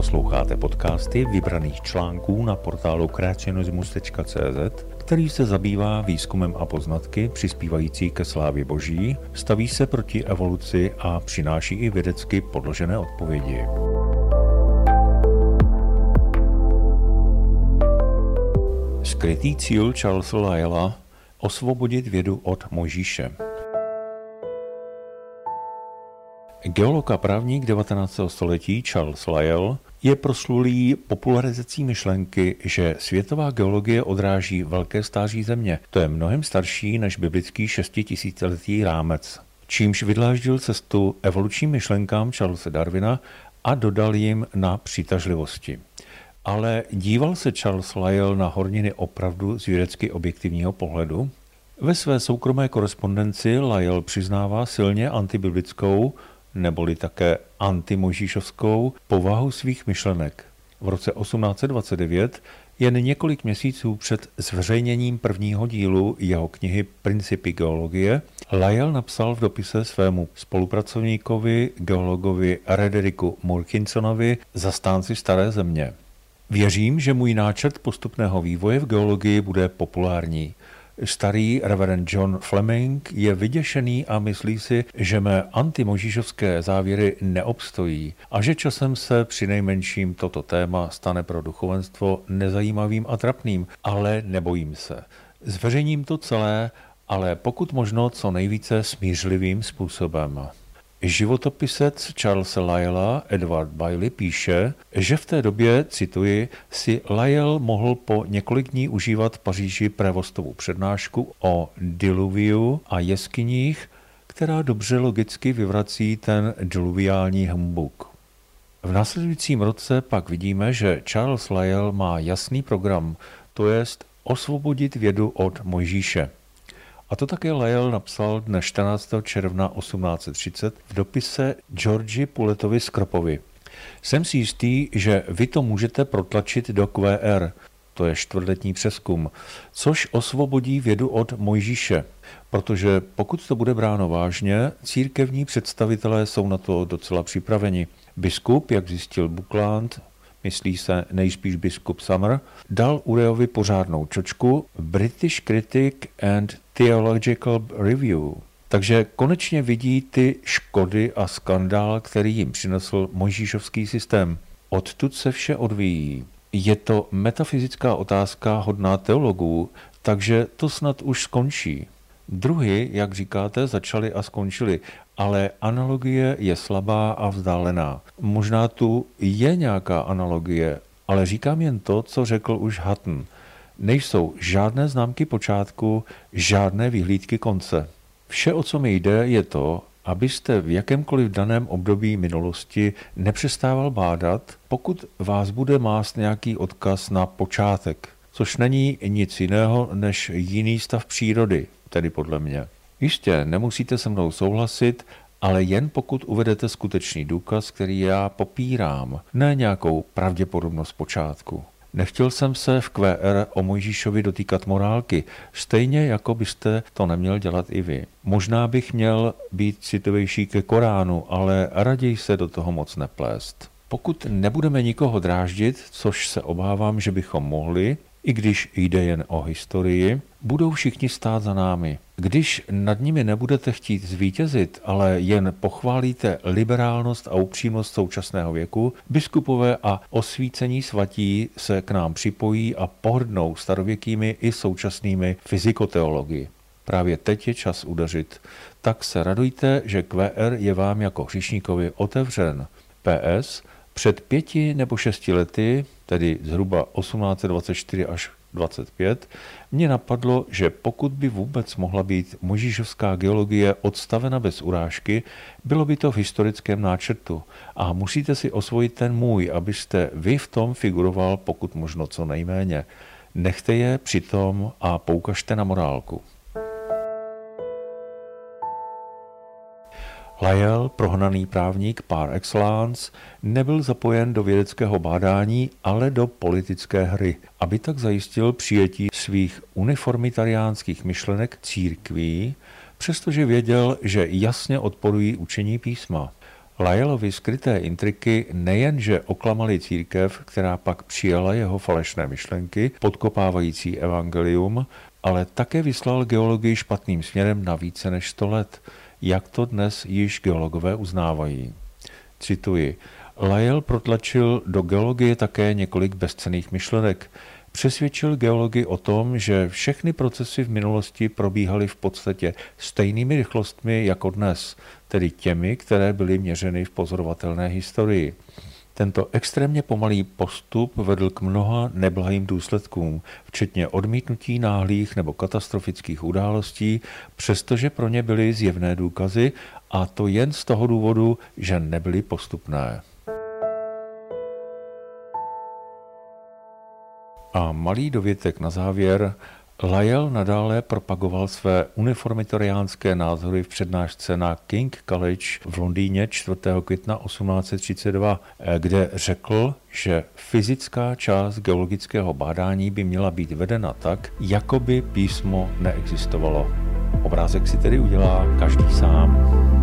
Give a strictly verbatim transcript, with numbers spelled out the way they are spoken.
Posloucháte podcasty vybraných článků na portálu kreacionismus tečka cé zet, který se zabývá výzkumem a poznatky přispívající ke slávě Boží, staví se proti evoluci a přináší i vědecky podložené odpovědi. Skrytý cíl Charlesa Lyella – osvobodit vědu od Mojžíše. Geolog a právník devatenáctého století Charles Lyell je proslulý popularizací myšlenky, že světová geologie odráží velké stáří země. To je mnohem starší než biblický šestitisíciletý rámec. Čímž vydláždil cestu evolučním myšlenkám Charlesa Darwina a dodal jim na přitažlivosti. Ale díval se Charles Lyell na horniny opravdu z vědecky objektivního pohledu? Ve své soukromé korespondenci Lyell přiznává silně antibiblickou, neboli také antimojžíšovskou povahu svých myšlenek. V roce osmnáct set dvacet devět, jen několik měsíců před zveřejněním prvního dílu jeho knihy Principy geologie, Lyell napsal v dopise svému spolupracovníkovi, geologovi Frederiku Murchinsonovi, zastánci Staré země. Věřím, že můj náčrt postupného vývoje v geologii bude populární. Starý reverend John Fleming je vyděšený a myslí si, že mé antimožíšovské závěry neobstojí a že časem se přinejmenším toto téma stane pro duchovenstvo nezajímavým a trapným, ale nebojím se. Zveřejním to celé, ale pokud možno co nejvíce smířlivým způsobem. Životopisec Charlesa Lyella Edward Bailey píše, že v té době, cituji, si Lyell mohl po několik dní užívat v Paříži prévostovu přednášku o diluviu a jeskyních, která dobře logicky vyvrací ten diluviální humbug. V následujícím roce pak vidíme, že Charles Lyell má jasný program, to jest osvobodit vědu od Mojžíše. A to také Lyell napsal dne čtrnáctého června osmnáct set třicet v dopise Georgi Puletovi Skropovi. Jsem si jistý, že vy to můžete protlačit do Q R, to je čtvrtletní přezkum, což osvobodí vědu od Mojžíše, protože pokud to bude bráno vážně, církevní představitelé jsou na to docela připraveni. Biskup, jak zjistil Buckland, myslí se nejspíš biskup Summer, dal Ureovi pořádnou čočku British Critic and Theological Review. Takže konečně vidí ty škody a skandál, který jim přinesl mojžíšovský systém. Odtud se vše odvíjí. Je to metafyzická otázka hodná teologů, takže to snad už skončí. Druhy, jak říkáte, začaly a skončily, ale analogie je slabá a vzdálená. Možná tu je nějaká analogie, ale říkám jen to, co řekl už Hutton. Nejsou žádné známky počátku, žádné vyhlídky konce. Vše, o co mi jde, je to, abyste v jakémkoliv daném období minulosti nepřestával bádat, pokud vás bude mást nějaký odkaz na počátek, což není nic jiného než jiný stav přírody, tedy podle mě. Jistě, nemusíte se mnou souhlasit, ale jen pokud uvedete skutečný důkaz, který já popírám, ne nějakou pravděpodobnost počátku. Nechtěl jsem se v Q R o Mojžíšovi dotýkat morálky, stejně jako byste to neměl dělat i vy. Možná bych měl být citovější ke Koránu, ale raději se do toho moc neplést. Pokud nebudeme nikoho dráždit, což se obávám, že bychom mohli, i když jde jen o historii, budou všichni stát za námi. Když nad nimi nebudete chtít zvítězit, ale jen pochválíte liberálnost a upřímnost současného věku, biskupové a osvícení svatí se k nám připojí a pohrdnou starověkými i současnými fyzikoteologii. Právě teď je čas udeřit. Tak se radujte, že Q R je vám jako hříšníkovi otevřen. P S. Před pěti nebo šesti lety, tedy zhruba osmnáct set dvacet čtyři až dvacet pět, mě napadlo, že pokud by vůbec mohla být mojžíšovská geologie odstavena bez urážky, bylo by to v historickém náčrtu. A musíte si osvojit ten můj, abyste vy v tom figuroval pokud možno co nejméně. Nechte je přitom a poukažte na morálku. Lyell, prohnaný právník par excellence, nebyl zapojen do vědeckého bádání, ale do politické hry, aby tak zajistil přijetí svých uniformitariánských myšlenek církví, přestože věděl, že jasně odporují učení písma. Lyellovy skryté intriky nejenže oklamaly církev, která pak přijala jeho falešné myšlenky, podkopávající evangelium, ale také vyslal geologii špatným směrem na více než sto let, jak to dnes již geologové uznávají. Cituji, Lyell protlačil do geologie také několik bezcenných myšlenek. Přesvědčil geologii o tom, že všechny procesy v minulosti probíhaly v podstatě stejnými rychlostmi jako dnes, tedy těmi, které byly měřeny v pozorovatelné historii. Tento extrémně pomalý postup vedl k mnoha neblahým důsledkům, včetně odmítnutí náhlých nebo katastrofických událostí, přestože pro ně byly zjevné důkazy, a to jen z toho důvodu, že nebyly postupné. A malý dovětek na závěr. Lyell nadále propagoval své uniformitariánské názory v přednášce na King College v Londýně čtvrtého května osmnáct set třicet dva, kde řekl, že fyzická část geologického bádání by měla být vedena tak, jako by písmo neexistovalo. Obrázek si tedy udělá každý sám.